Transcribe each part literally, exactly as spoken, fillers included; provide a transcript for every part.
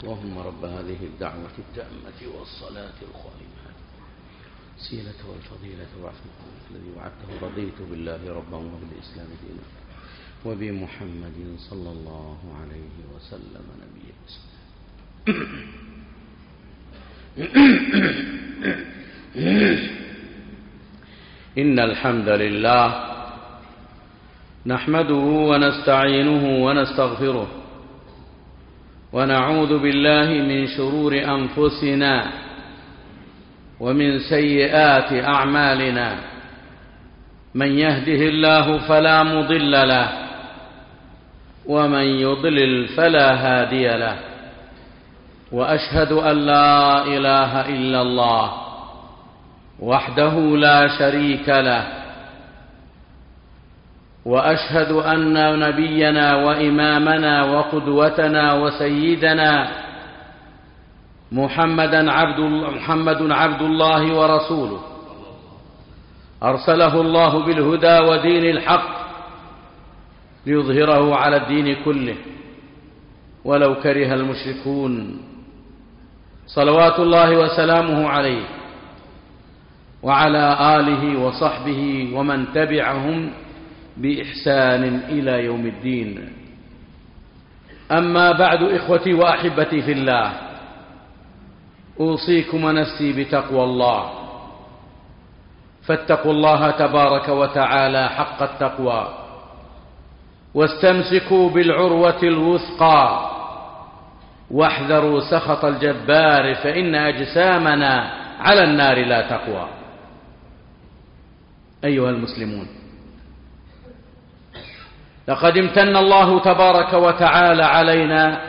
اللهم رب هذه الدعوة التامة والصلاة القائمة سيلة والفضيلة وعفو الذي وعدته رضيت بالله ربا وبالإسلام دينا وبمحمد صلى الله عليه وسلم نبيا. إن الحمد لله نحمده ونستعينه ونستغفره ونعوذ بالله من شرور أنفسنا ومن سيئات أعمالنا. من يهده الله فلا مضل له ومن يضلل فلا هادي له، وأشهد أن لا إله إلا الله وحده لا شريك له، وأشهد أن نبينا وإمامنا وقدوتنا وسيدنا محمدا عبد محمد عبد الله ورسوله، أرسله الله بالهدى ودين الحق ليظهره على الدين كله ولو كره المشركون، صلوات الله وسلامه عليه وعلى آله وصحبه ومن تبعهم بإحسان إلى يوم الدين. أما بعد، إخوتي وأحبتي في الله، أوصيكم ونفسي بتقوى الله، فاتقوا الله تبارك وتعالى حق التقوى واستمسكوا بالعروة الوثقى واحذروا سخط الجبار فإن أجسامنا على النار لا تقوى. أيها المسلمون، لقد امتن الله تبارك وتعالى علينا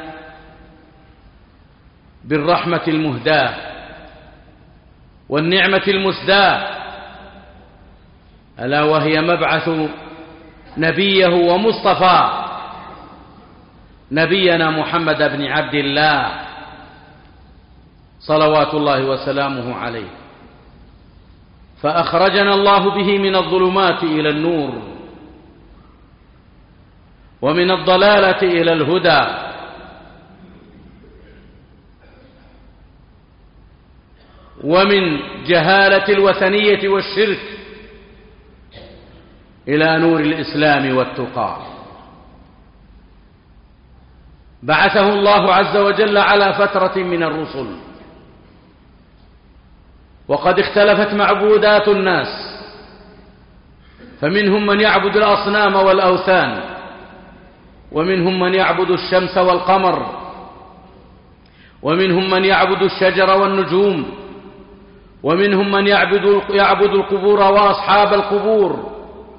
بالرحمة المهداة والنعمة المسداة، ألا وهي مبعث نبيه ومصطفى نبينا محمد بن عبد الله صلوات الله وسلامه عليه، فأخرجنا الله به من الظلمات إلى النور ومن الضلالة إلى الهدى، ومن جهالة الوثنية والشرك إلى نور الإسلام والتقى. بعثه الله عز وجل على فترة من الرسل، وقد اختلفت معبودات الناس، فمنهم من يعبد الأصنام والأوثان، ومنهم من يعبد الشمس والقمر، ومنهم من يعبد الشجر والنجوم، ومنهم من يعبد يعبد القبور وأصحاب القبور،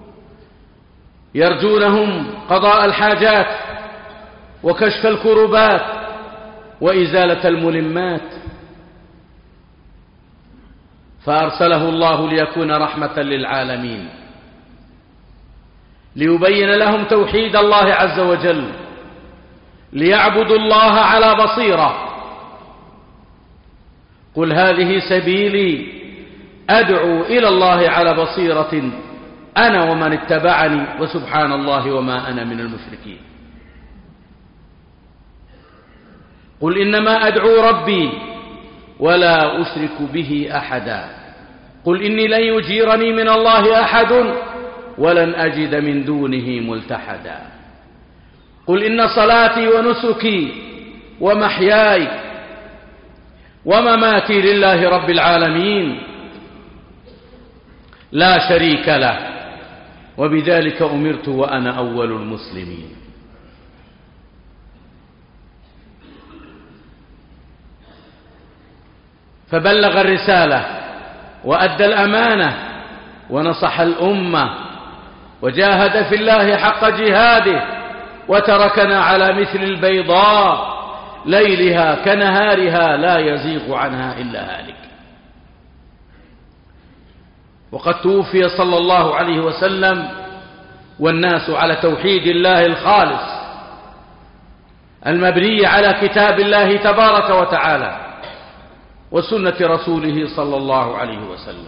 يرجونهم قضاء الحاجات وكشف الكربات وإزالة الملمات، فأرسله الله ليكون رحمة للعالمين، ليبين لهم توحيد الله عز وجل، ليعبدوا الله على بصيرة. قل هذه سبيلي أدعو إلى الله على بصيرة أنا ومن اتبعني وسبحان الله وما أنا من المشركين. قل إنما أدعو ربي ولا أشرك به أحدا. قل إني لن يجيرني من الله أحد ولن أجد من دونه ملتحدا. قل إن صلاتي ونسكي ومحياي ومماتي لله رب العالمين لا شريك له وبذلك أمرت وأنا أول المسلمين. فبلغ الرسالة وأدى الأمانة ونصح الأمة وجاهد في الله حق جهاده، وتركنا على مثل البيضاء ليلها كنهارها لا يزيغ عنها إلا هالك. وقد توفي صلى الله عليه وسلم والناس على توحيد الله الخالص المبني على كتاب الله تبارك وتعالى وسنة رسوله صلى الله عليه وسلم.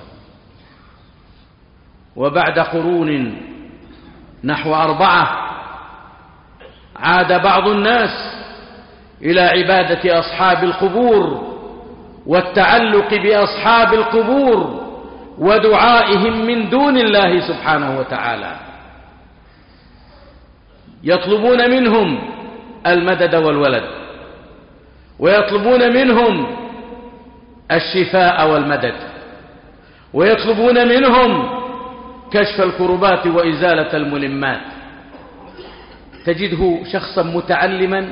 وبعد قرون نحو أربعة عاد بعض الناس إلى عبادة أصحاب القبور والتعلق بأصحاب القبور ودعائهم من دون الله سبحانه وتعالى. يطلبون منهم المدد والولد، ويطلبون منهم الشفاء والمدد، ويطلبون منهم كشف الكربات وإزالة الملمات. تجده شخصا متعلما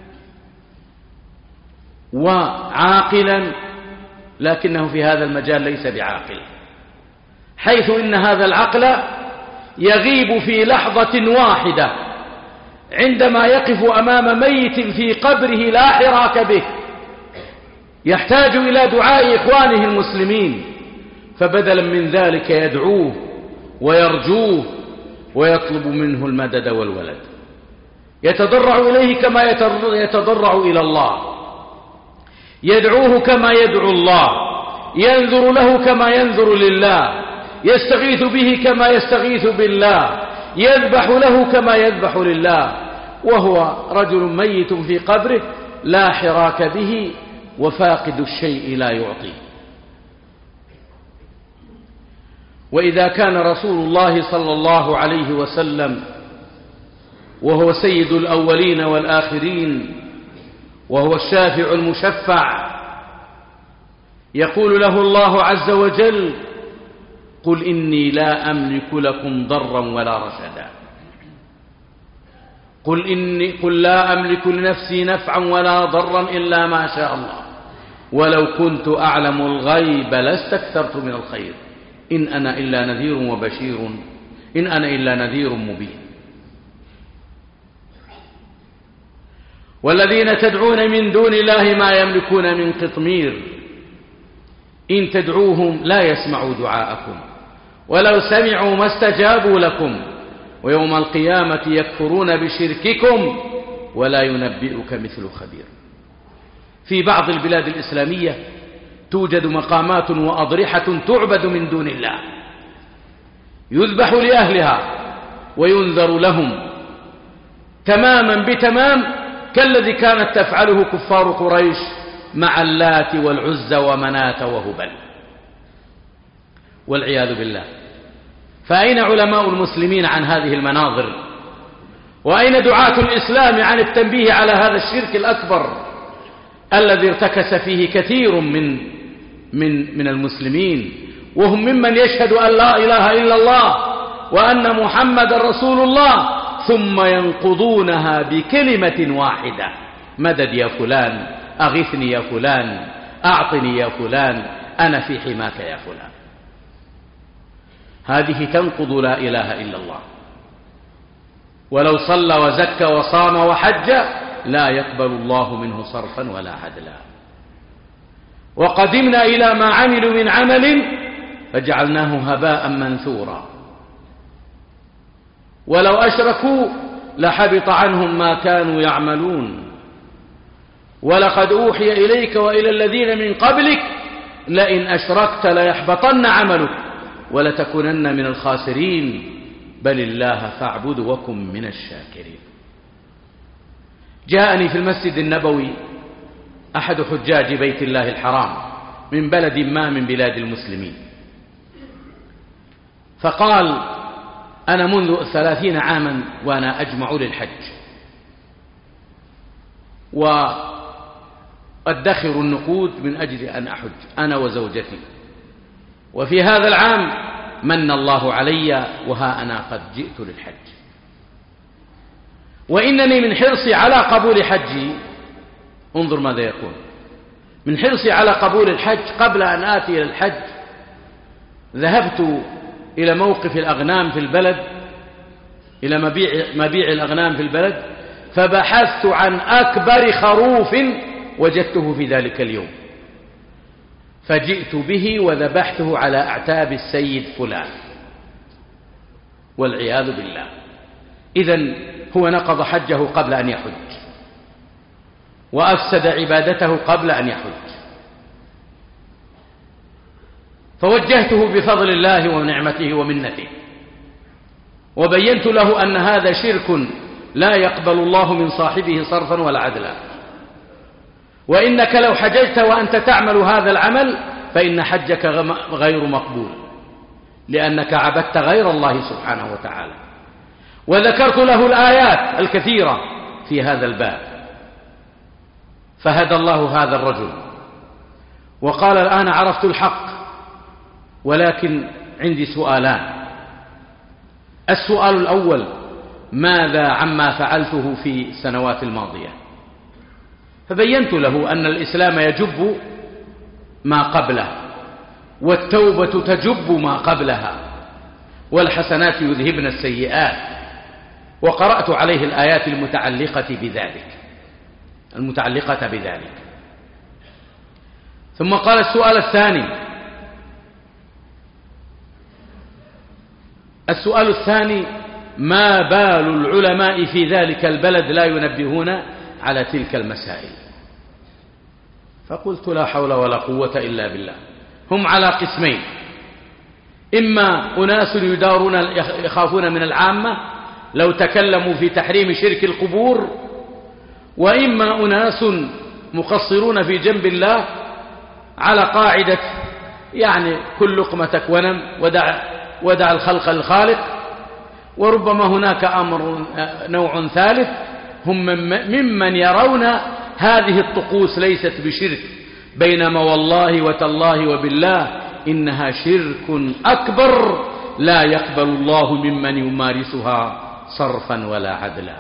وعاقلا، لكنه في هذا المجال ليس بعاقل، حيث إن هذا العقل يغيب في لحظة واحدة عندما يقف أمام ميت في قبره لا حراك به، يحتاج إلى دعاء إخوانه المسلمين، فبدلا من ذلك يدعوه ويرجوه ويطلب منه المدد والولد، يتضرع إليه كما يتضرع إلى الله، يدعوه كما يدعو الله، ينذر له كما ينذر لله، يستغيث به كما يستغيث بالله، يذبح له كما يذبح لله، وهو رجل ميت في قبره لا حراك به وفاقد الشيء لا يعطيه. وإذا كان رسول الله صلى الله عليه وسلم وهو سيد الأولين والآخرين وهو الشافع المشفع يقول له الله عز وجل: قل إني لا أملك لكم ضرا ولا رشدا، قل إني قل لا أملك لنفسي نفعا ولا ضرا إلا ما شاء الله، ولو كنت أعلم الغيب لاستكثرت من الخير، إن أنا إلا نذير وبشير إن أنا إلا نذير مبين. والذين تدعون من دون الله ما يملكون من قطمير، إن تدعوهم لا يسمعوا دعاءكم ولو سمعوا ما استجابوا لكم، ويوم القيامة يكفرون بشرككم ولا ينبئك مثل خبير. في بعض البلاد الإسلامية توجد مقامات وأضرحة تعبد من دون الله، يذبح لأهلها وينذر لهم تماما بتمام كالذي كانت تفعله كفار قريش مع اللات والعزى ومناة وهبل، والعياذ بالله. فأين علماء المسلمين عن هذه المناظر؟ وأين دعاة الإسلام عن التنبيه على هذا الشرك الأكبر الذي ارتكس فيه كثير من من من المسلمين، وهم ممن يشهد أن لا إله إلا الله وأن محمد رسول الله، ثم ينقضونها بكلمة واحدة: مدد يا فلان، أغثني يا فلان، أعطني يا فلان، أنا في حماك يا فلان. هذه تنقض لا إله إلا الله. ولو صلى وزكى وصام وحج لا يقبل الله منه صرفا ولا عدلا. وقدمنا إلى ما عملوا من عمل فجعلناه هباء منثورا. ولو أشركوا لحبط عنهم ما كانوا يعملون. ولقد أوحي إليك وإلى الذين من قبلك لئن أشركت ليحبطن عملك ولتكونن من الخاسرين بل الله فاعبد وكن من الشاكرين. جاءني في المسجد النبوي أحد حجاج بيت الله الحرام من بلد ما من بلاد المسلمين، فقال: أنا منذ ثلاثين عاما وأنا أجمع للحج وأدخر النقود من أجل أن أحج أنا وزوجتي، وفي هذا العام من الله علي وها أنا قد جئت للحج، وإنني من حرصي على قبول حجي، انظر ماذا يقول، من حرصي على قبول الحج قبل أن آتي إلى الحج ذهبت إلى موقف الأغنام في البلد، إلى مبيع, مبيع الأغنام في البلد، فبحثت عن أكبر خروف وجدته في ذلك اليوم، فجئت به وذبحته على أعتاب السيد فلان، والعياذ بالله. إذن هو نقض حجه قبل أن يحج، وأفسد عبادته قبل أن يحج. فوجهته بفضل الله ونعمته ومنته، وبينت له أن هذا شرك لا يقبل الله من صاحبه صرفا ولا عدلا، وإنك لو حججت وأنت تعمل هذا العمل فإن حجك غير مقبول، لأنك عبدت غير الله سبحانه وتعالى. وذكرت له الآيات الكثيرة في هذا الباب، فهدى الله هذا الرجل وقال الآن عرفت الحق، ولكن عندي سؤالان. السؤال الأول: ماذا عما فعلته في السنوات الماضية؟ فبينت له أن الإسلام يجب ما قبله، والتوبة تجب ما قبلها، والحسنات يذهبن السيئات، وقرأت عليه الآيات المتعلقة بذلك المتعلقة بذلك ثم قال: السؤال الثاني السؤال الثاني ما بال العلماء في ذلك البلد لا ينبهون على تلك المسائل؟ فقلت: لا حول ولا قوة إلا بالله. هم على قسمين: إما أناس يدارون يخافون من العامة لو تكلموا في تحريم شرك القبور، وإما أناس مقصرون في جنب الله على قاعدة يعني كل لقمتك ونم ودع, ودع الخلق للخالق. وربما هناك أمر نوع ثالث، هم ممن يرون هذه الطقوس ليست بشرك، بينما والله وتالله وبالله إنها شرك أكبر لا يقبل الله ممن يمارسها صرفا ولا عدلا.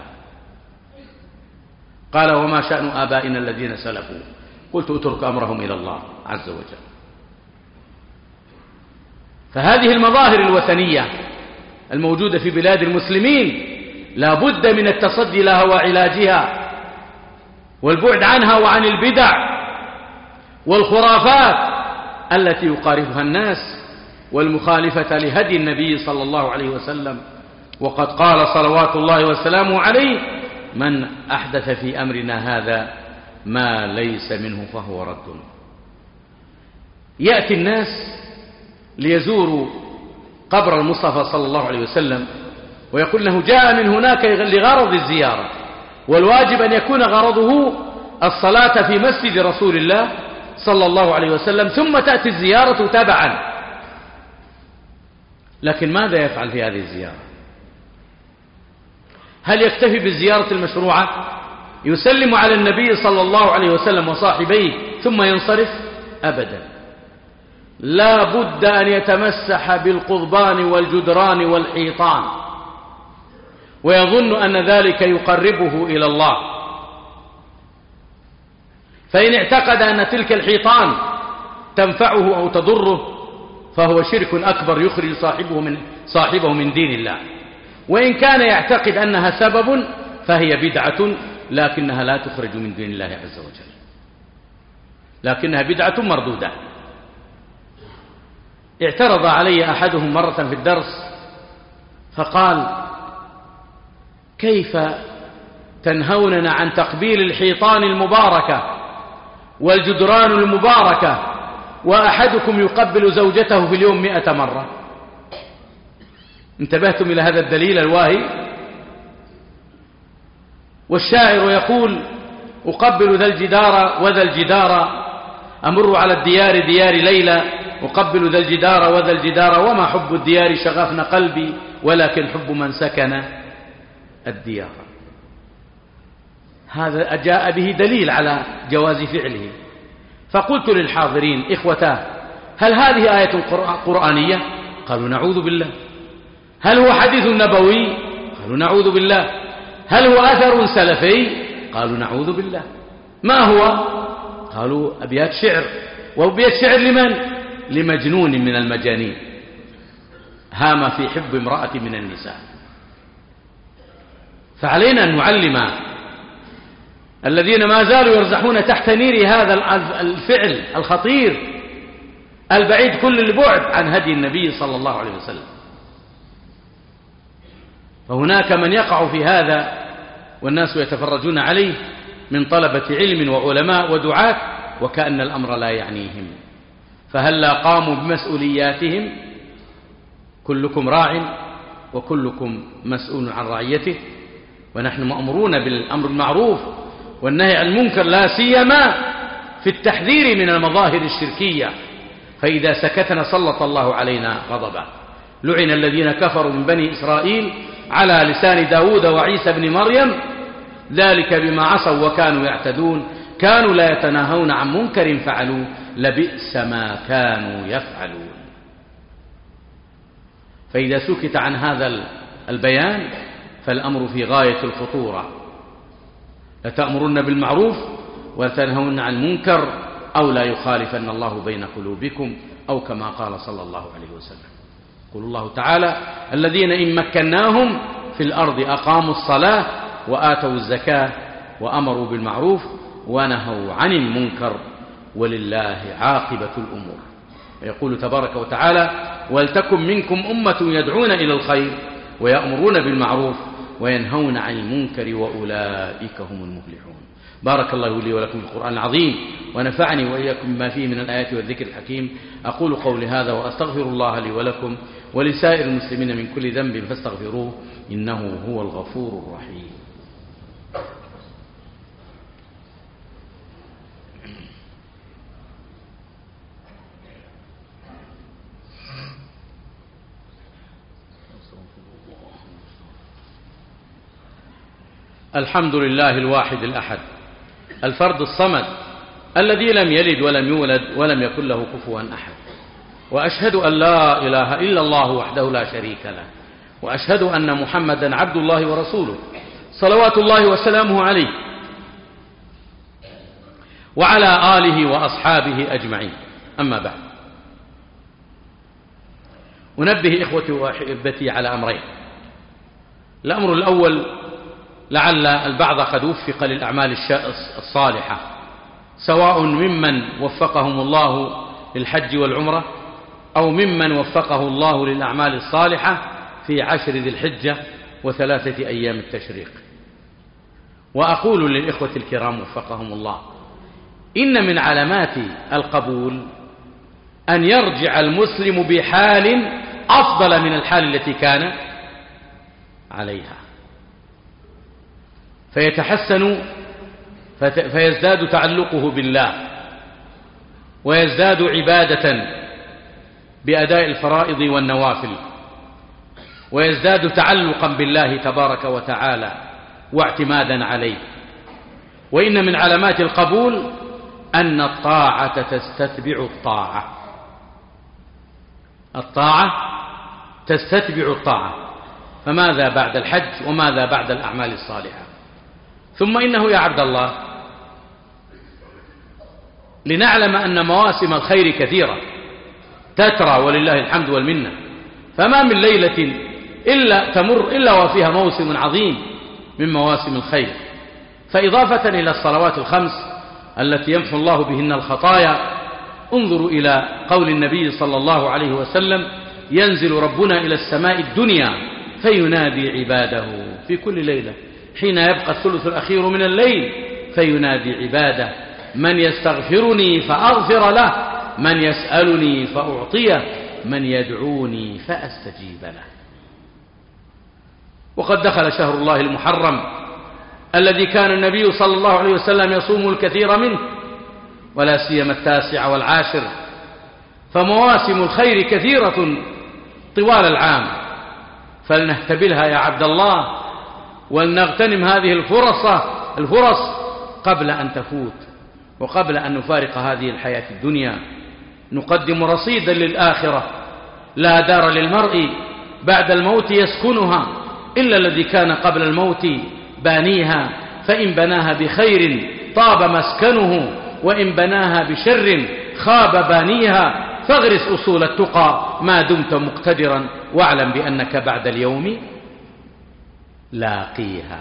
قال: وما شأن آبائنا الذين سلفوا؟ قلت: اترك أمرهم إلى الله عز وجل. فهذه المظاهر الوثنية الموجودة في بلاد المسلمين لا بد من التصدي لها وعلاجها، والبعد عنها وعن البدع والخرافات التي يقارفها الناس، والمخالفة لهدي النبي صلى الله عليه وسلم. وقد قال صلوات الله وسلامه عليه: من أحدث في أمرنا هذا ما ليس منه فهو رد. يأتي الناس ليزوروا قبر المصطفى صلى الله عليه وسلم ويقول له جاء من هناك لغرض الزيارة، والواجب أن يكون غرضه الصلاة في مسجد رسول الله صلى الله عليه وسلم، ثم تأتي الزيارة تبعا. لكن ماذا يفعل في هذه الزيارة؟ هل يكتفي بالزيارة المشروعة؟ يسلم على النبي صلى الله عليه وسلم وصاحبيه ثم ينصرف؟ أبدا، لا بد أن يتمسح بالقضبان والجدران والحيطان، ويظن أن ذلك يقربه إلى الله. فإن اعتقد أن تلك الحيطان تنفعه أو تضره فهو شرك أكبر يخرج صاحبه من, صاحبه من دين الله. وإن كان يعتقد أنها سبب فهي بدعة، لكنها لا تخرج من دين الله عز وجل، لكنها بدعة مردودة. اعترض علي أحدهم مرة في الدرس فقال: كيف تنهوننا عن تقبيل الحيطان المباركة والجدران المباركة وأحدكم يقبل زوجته في اليوم مئة مرة؟ انتبهتم إلى هذا الدليل الواهي؟ والشاعر يقول: أقبل ذا الجدار وذا الجدار، أمر على الديار ديار ليلى، أقبل ذا الجدار وذا الجدار، وما حب الديار شغفن قلبي ولكن حب من سكن الديار. هذا جاء به دليل على جواز فعله. فقلت للحاضرين: إخوتاه، هل هذه آية قرآنية؟ قالوا: نعوذ بالله. هل هو حديث نبوي؟ قالوا: نعوذ بالله. هل هو أثر سلفي؟ قالوا: نعوذ بالله. ما هو؟ قالوا: أبيات شعر. وأبيات شعر لمن؟ لمجنون من المجانين هام في حب امرأة من النساء. فعلينا أن نعلم الذين ما زالوا يرزحون تحت نير هذا الفعل الخطير البعيد كل البعد عن هدي النبي صلى الله عليه وسلم. فهناك من يقع في هذا والناس يتفرجون عليه من طلبة علم وعلماء ودعاة وكأن الأمر لا يعنيهم. فهلا قاموا بمسؤولياتهم؟ كلكم راع وكلكم مسؤول عن رعيته، ونحن مأمورون بالأمر المعروف والنهي عن المنكر، لا سيما في التحذير من المظاهر الشركية، فإذا سكتنا سلط الله علينا غضبه. لعن الذين كفروا من بني إسرائيل على لسان داود وعيسى بن مريم ذلك بما عصوا وكانوا يعتدون كانوا لا يتناهون عن منكر فعلوه لبئس ما كانوا يفعلون. فإذا سكت عن هذا البيان فالأمر في غاية الخطورة. لتأمرن بالمعروف وتنهون عن المنكر أو لا يخالفن الله بين قلوبكم أو كما قال صلى الله عليه وسلم. يقول الله تعالى الذين إن مكناهم في الأرض أقاموا الصلاة وآتوا الزكاة وأمروا بالمعروف ونهوا عن المنكر ولله عاقبة الأمور. يقول تبارك وتعالى ولتكن منكم أمة يدعون إلى الخير ويأمرون بالمعروف وينهون عن المنكر وأولئك هم المفلحون. بارك الله لي ولكم في القرآن العظيم ونفعني وإياكم بما فيه من الآيات والذكر الحكيم. أقول قولي هذا وأستغفر الله لي ولكم ولسائر المسلمين من كل ذنب فاستغفروه إنه هو الغفور الرحيم. الحمد لله الواحد الأحد الفرد الصمد الذي لم يلد ولم يولد ولم يكن له كفوا أحد، وأشهد أن لا إله إلا الله وحده لا شريك له، وأشهد أن محمدا عبد الله ورسوله صلوات الله وسلامه عليه وعلى آله وأصحابه أجمعين. أما بعد، أنبه إخوتي وأحبتي على أمرين. الأمر الأول لعل البعض قد وفق للأعمال الصالحة سواء ممن وفقهم الله للحج والعمرة أو ممن وفقه الله للأعمال الصالحة في عشر ذي الحجة وثلاثة أيام التشريق. وأقول للإخوة الكرام وفقهم الله إن من علامات القبول أن يرجع المسلم بحال أفضل من الحال التي كان عليها فيتحسن فيزداد تعلقه بالله ويزداد عبادة بأداء الفرائض والنوافل ويزداد تعلقا بالله تبارك وتعالى واعتمادا عليه. وإن من علامات القبول أن الطاعة تستتبع الطاعة الطاعة تستتبع الطاعة فماذا بعد الحج وماذا بعد الأعمال الصالحة؟ ثم إنه يا عبد الله لنعلم أن مواسم الخير كثيرة تترى ولله الحمد والمنة، فما من ليلة إلا تمر إلا وفيها موسم عظيم من مواسم الخير. فإضافة إلى الصلوات الخمس التي يمحو الله بهن الخطايا، انظروا إلى قول النبي صلى الله عليه وسلم ينزل ربنا إلى السماء الدنيا فينادي عباده في كل ليلة حين يبقى الثلث الأخير من الليل فينادي عباده من يستغفرني فأغفر له من يسألني فأعطيه من يدعوني فأستجيب له. وقد دخل شهر الله المحرم الذي كان النبي صلى الله عليه وسلم يصوم الكثير منه ولا سيما التاسع والعاشر، فمواسم الخير كثيرة طوال العام فلنهتبلها يا عبد الله ولنغتنم هذه الفرص الفرص قبل أن تفوت وقبل أن نفارق هذه الحياة الدنيا. نقدم رصيدا للآخرة، لا دار للمرء بعد الموت يسكنها إلا الذي كان قبل الموت بانيها، فإن بناها بخير طاب مسكنه وإن بناها بشر خاب بانيها، فاغرس أصول التقى ما دمت مقتدرا واعلم بأنك بعد اليوم لاقيها.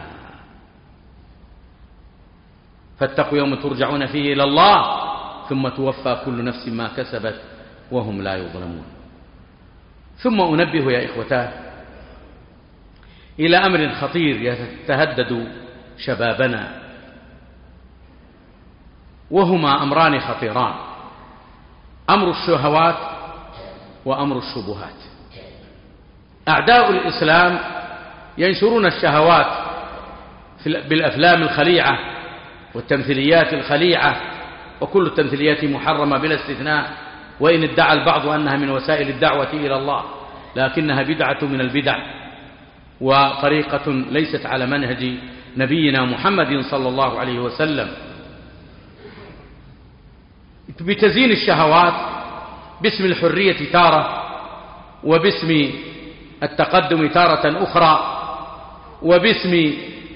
فاتقوا يوم ترجعون فيه إلى الله ثم توفى كل نفس ما كسبت وهم لا يظلمون. ثم أنبه يا إخوتاه إلى أمر خطير يتهدد شبابنا، وهما أمران خطيران: أمر الشهوات وأمر الشبهات. أعداء الإسلام ينشرون الشهوات بالأفلام الخليعة والتمثيليات الخليعة وكل التمثيليات محرمة بلا استثناء، وإن ادعى البعض أنها من وسائل الدعوة إلى الله، لكنها بدعة من البدع وطريقة ليست على منهج نبينا محمد صلى الله عليه وسلم. بتزيين الشهوات باسم الحرية تارة، وباسم التقدم تارة أخرى، وباسم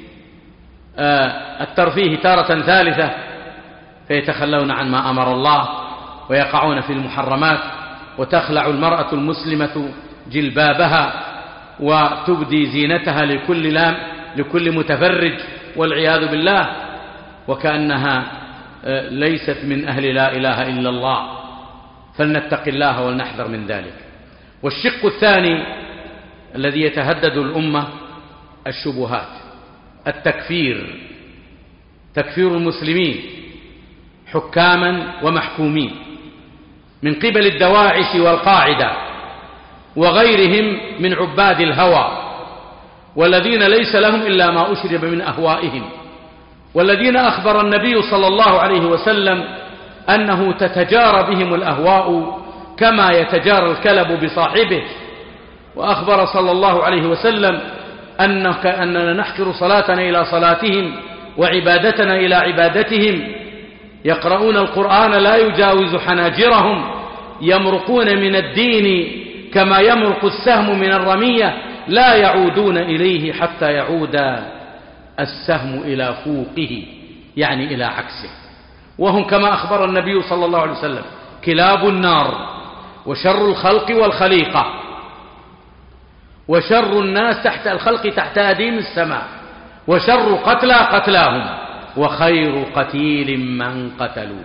الترفيه تارة ثالثة، فيتخلون عن ما أمر الله ويقعون في المحرمات، وتخلع المرأة المسلمة جلبابها وتبدي زينتها لكل لام لكل متفرج والعياذ بالله، وكأنها ليست من أهل لا إله إلا الله. فلنتق الله ولنحذر من ذلك. والشق الثاني الذي يتهدد الأمة الشبهات، التكفير، تكفير المسلمين حكاما ومحكومين من قبل الدواعش والقاعدة وغيرهم من عباد الهوى، والذين ليس لهم إلا ما أشرب من أهوائهم، والذين أخبر النبي صلى الله عليه وسلم أنه تتجارى بهم الأهواء كما يتجارى الكلب بصاحبه، وأخبر صلى الله عليه وسلم أنك أننا نحكر صلاتنا إلى صلاتهم وعبادتنا إلى عبادتهم، يقرؤون القرآن لا يجاوز حناجرهم، يمرقون من الدين كما يمرق السهم من الرمية، لا يعودون إليه حتى يعود السهم إلى فوقه، يعني إلى عكسه. وهم كما أخبر النبي صلى الله عليه وسلم كلاب النار، وشر الخلق والخليقة، وشر الناس تحت الخلق تحت أديم السماء، وشر قتلى قتلاهم، وخير قتيل من قتلوا.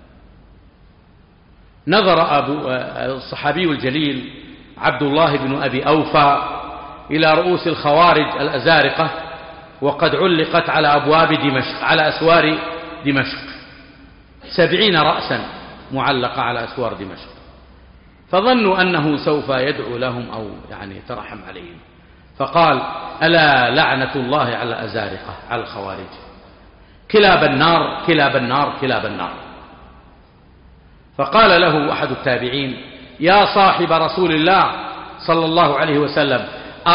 نظر أبو الصحابي الجليل عبد الله بن أبي أوفى إلى رؤوس الخوارج الأزارقة وقد علقت على أبواب دمشق، على أسوار دمشق، سبعين رأسا معلقة على أسوار دمشق، فظنوا أنه سوف يدعو لهم أو يعني يترحم عليهم، فقال: ألا لعنة الله على الأزارقة، على الخوارج، كلاب النار كلاب النار كلاب النار. فقال له أحد التابعين: يا صاحب رسول الله صلى الله عليه وسلم،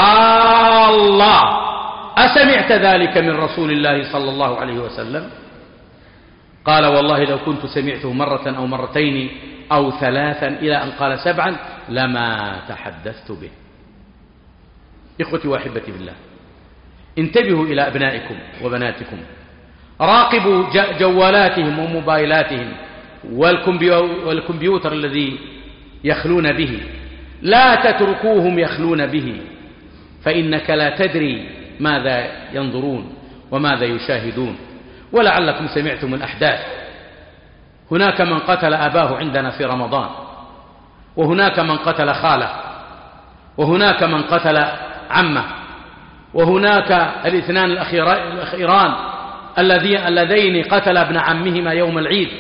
الله أسمعت ذلك من رسول الله صلى الله عليه وسلم؟ قال: والله لو كنت سمعته مرة أو مرتين أو ثلاثا إلى أن قال سبعا لما تحدثت به. إخوتي وأحبتي بالله، انتبهوا إلى أبنائكم وبناتكم، راقبوا جوالاتهم وموبايلاتهم والكمبيوتر الذي يخلون به، لا تتركوهم يخلون به، فإنك لا تدري ماذا ينظرون وماذا يشاهدون. ولعلكم سمعتم الأحداث، هناك من قتل أباه عندنا في رمضان، وهناك من قتل خاله، وهناك من قتل عمه، وهناك الاثنان الأخيران اللذين قتل ابن عمهما يوم العيد،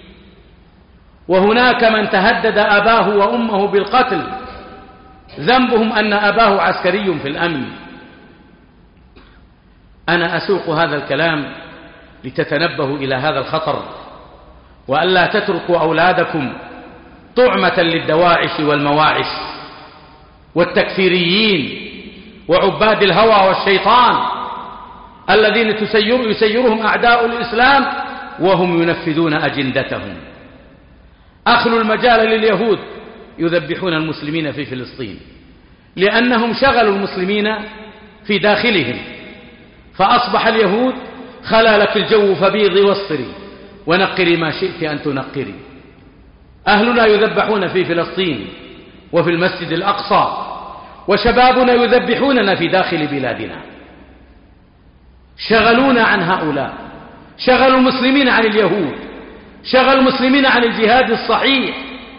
وهناك من تهدد أباه وأمه بالقتل، ذنبهم أن أباه عسكري في الأمن. أنا أسوق هذا الكلام لتتنبهوا إلى هذا الخطر، وألا تتركوا أولادكم طعمة للدواعش والمواعش والتكفيريين وعباد الهوى والشيطان الذين تسير يسيرهم أعداء الإسلام وهم ينفذون أجندتهم. أخلوا المجال لليهود يذبحون المسلمين في فلسطين لأنهم شغلوا المسلمين في داخلهم، فأصبح اليهود خلا لك الجو فبيضي واصفري ونقري ما شئت أن تنقري. أهلنا يذبحون في فلسطين وفي المسجد الأقصى، وشبابنا يذبحوننا في داخل بلادنا. شغلونا عن هؤلاء، شغلوا المسلمين عن اليهود، شغلوا المسلمين عن الجهاد الصحيح،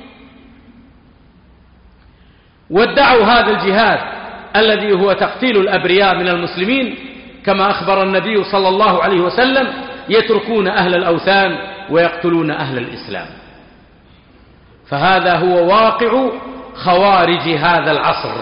وادعوا هذا الجهاد الذي هو تقتيل الأبرياء من المسلمين، كما أخبر النبي صلى الله عليه وسلم: يتركون أهل الأوثان ويقتلون أهل الإسلام. فهذا هو واقع خوارج هذا العصر،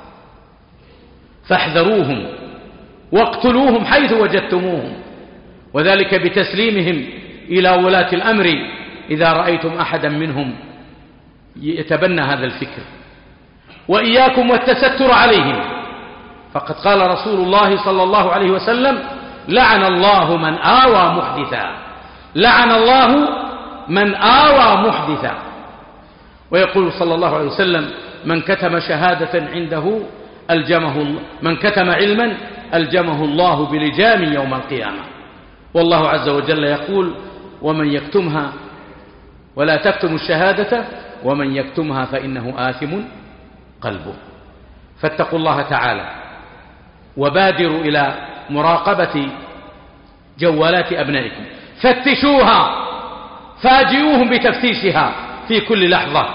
فاحذروهم واقتلوهم حيث وجدتموهم، وذلك بتسليمهم إلى ولاة الأمر إذا رأيتم أحدا منهم يتبنى هذا الفكر. وإياكم والتستر عليهم، فقد قال رسول الله صلى الله عليه وسلم: لعن الله من آوى محدثا، لعن الله من آوى محدثا. ويقول صلى الله عليه وسلم: من كتم شهادة عنده ألجمه، من كتم علما ألجمه الله بلجام يوم القيامة. والله عز وجل يقول: ومن يكتمها، ولا تكتم الشهادة ومن يكتمها فإنه آثم قلبه. فاتقوا الله تعالى وبادروا إلى مراقبة جوالات أبنائكم، فتشوها، فاجئوهم بتفتيشها في كل لحظة،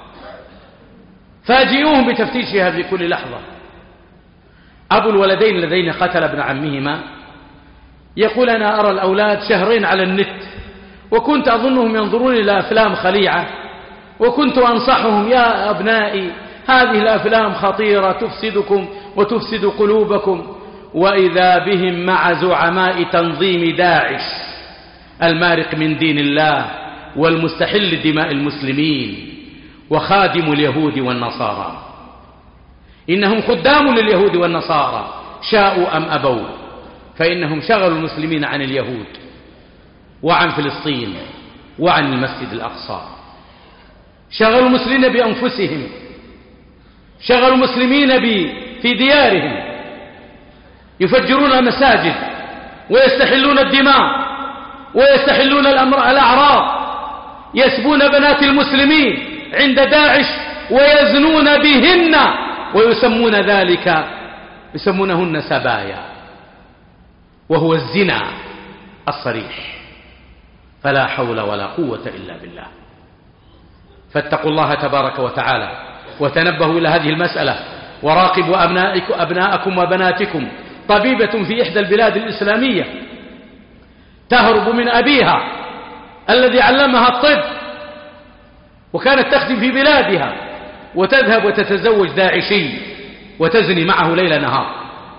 فاجئوهم بتفتيشها في كل لحظة. أبو الولدين الذين قتل ابن عمهما يقول: أنا أرى الأولاد شهرين على النت، وكنت أظنهم ينظرون إلى أفلام خليعة، وكنت أنصحهم: يا أبنائي هذه الأفلام خطيرة تفسدكم وتفسد قلوبكم. وإذا بهم مع زعماء تنظيم داعش المارق من دين الله والمستحل دماء المسلمين وخادم اليهود والنصارى. إنهم خدام لليهود والنصارى شاءوا أم أبوا، فإنهم شغلوا المسلمين عن اليهود وعن فلسطين وعن المسجد الأقصى، شغلوا المسلمين بأنفسهم، شغلوا المسلمين في ديارهم، يفجرون المساجد ويستحلون الدماء ويستحلون الأعراض، يسبون بنات المسلمين عند داعش ويزنون بهن ويسمون ذلك يسمونهن سبايا، وهو الزنا الصريح. فلا حول ولا قوة إلا بالله. فاتقوا الله تبارك وتعالى وتنبهوا إلى هذه المسألة، وراقبوا أبناءكم وبناتكم. طبيبة في إحدى البلاد الإسلامية تهرب من أبيها الذي علمها الطب، وكانت تخدم في بلادها، وتذهب وتتزوج داعشي وتزني معه ليل نهار.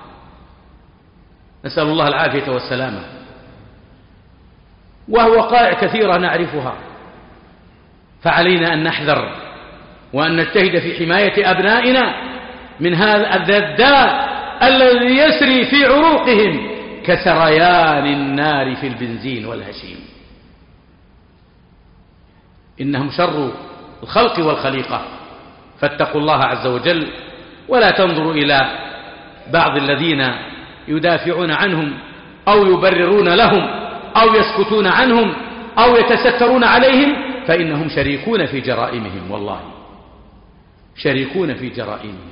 نسأل الله العافية والسلامة. وهو وقائع كثيرة نعرفها، فعلينا أن نحذر وأن نجتهد في حماية أبنائنا من هذا الداء الذي يسري في عروقهم كسريان النار في البنزين والهشيم. إنهم شر الخلق والخليقة. فاتقوا الله عز وجل، ولا تنظروا إلى بعض الذين يدافعون عنهم أو يبررون لهم أو يسكتون عنهم أو يتسترون عليهم، فإنهم شريكون في جرائمهم، والله شريكون في جرائمهم.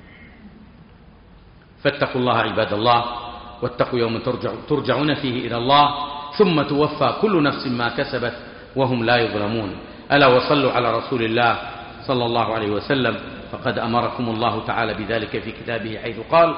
فاتقوا الله عباد الله، واتقوا يوم ترجع ترجعون فيه إلى الله، ثم توفى كل نفس ما كسبت وهم لا يظلمون. ألا وصلوا على رسول الله صلى الله عليه وسلم، فقد أمركم الله تعالى بذلك في كتابه، حيث قال: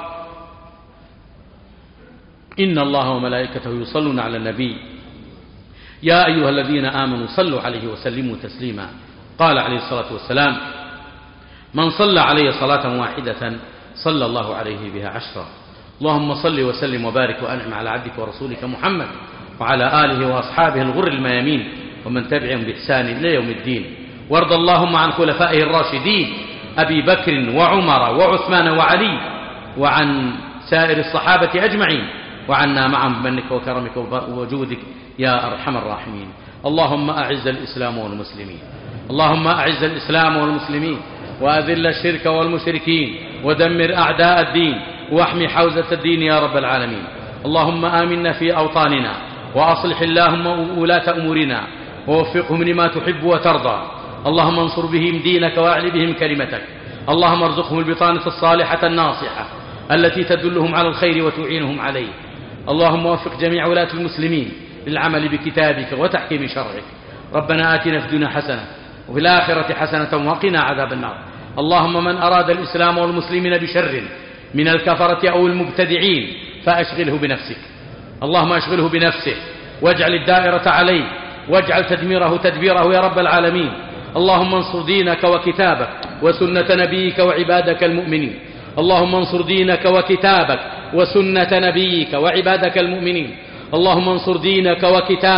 إن الله وملائكته يصلون على النبي يا أيها الذين آمنوا صلوا عليه وسلموا تسليما. قال عليه الصلاة والسلام: من صلى عليه صلاة واحدة صلى الله عليه بها عشرا. اللهم صل وسلم وبارك وأنعم على عبدك ورسولك محمد وعلى آله وأصحابه الغر الميامين ومن تبعهم بإحسان إلى يوم الدين. وارض اللهم عن خلفائه الراشدين أبي بكر وعمر وعثمان وعلي، وعن سائر الصحابة أجمعين، وعنا معهم بمنك وكرمك وجودك يا أرحم الراحمين. اللهم أعز الإسلام والمسلمين، اللهم أعز الإسلام والمسلمين، وأذل الشرك والمشركين، ودمر أعداء الدين، واحمي حوزة الدين يا رب العالمين. اللهم آمنا في أوطاننا، وأصلح اللهم ولاة أمورنا، ووفقهم لما تحب وترضى. اللهم انصر بهم دينك وأعل بهم كلمتك. اللهم ارزقهم البطانة الصالحة الناصحة التي تدلهم على الخير وتعينهم عليه. اللهم وفق جميع ولاة المسلمين للعمل بكتابك وتحكيم شرعك. ربنا آتنا في الدنيا حسنة وفي الآخرة حسنة وقنا عذاب النار. اللهم من أراد الإسلام والمسلمين بشر من الكفرة أو المبتدعين فأشغله بنفسك، اللهم أشغله بنفسه، واجعل الدائرة عليه، واجعل تدميره تدبيره يا رب العالمين. اللهم انصر دينك وكتابك وسنة نبيك وعبادك المؤمنين. اللهم انصر دينك وكتابك وسنة نبيك وعبادك المؤمنين. اللهم انصر دينك وكتابك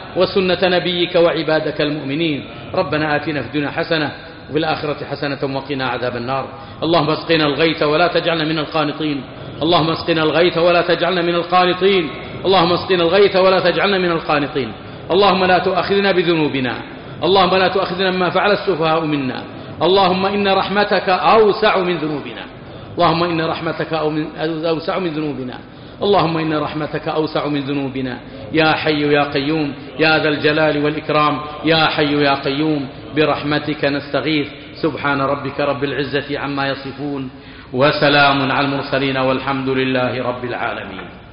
وسنة نبيك وعبادك المؤمنين. ربنا آتنا في الدنيا حسنة وفي الآخرة حسنة وقنا عذاب النار. اللهم اسقنا الغيث ولا تجعلنا من القانطين. اللهم اسقنا الغيث ولا تجعلنا من القانطين. اللهم اسقنا الغيث ولا تجعلنا من القانطين. اللهم لا تؤاخذنا بذنوبنا. اللهم لا تؤاخذنا بما فعل السفهاء منا. اللهم إن رحمتك أوسع من ذنوبنا. اللهم إن رحمتك أوسع من ذنوبنا. اللهم إن رحمتك أوسع من ذنوبنا. يا حي يا قيوم يا ذا الجلال والإكرام. يا حي يا قيوم برحمتك نستغيث. سبحان ربك رب العزة عما يصفون وسلام على المرسلين والحمد لله رب العالمين.